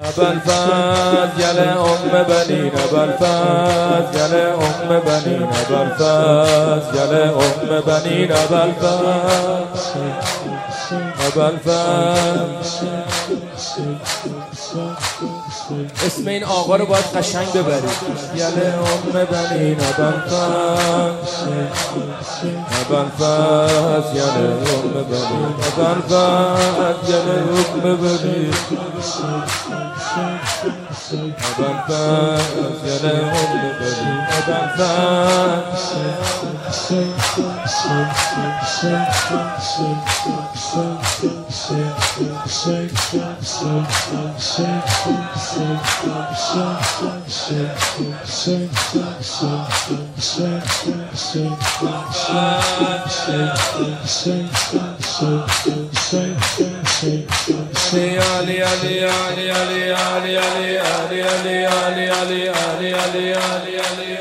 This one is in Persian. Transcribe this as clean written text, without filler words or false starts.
ابوالفضل گل بنین ابوالفضل گل بنین ابوالفضل گل بنین ابوالفضل. اسم این آقا رو باید قشنگ ببرید. گل بنین ابوالفضل ابوالفضل گل بنین ابوالفضل گل بنین Ali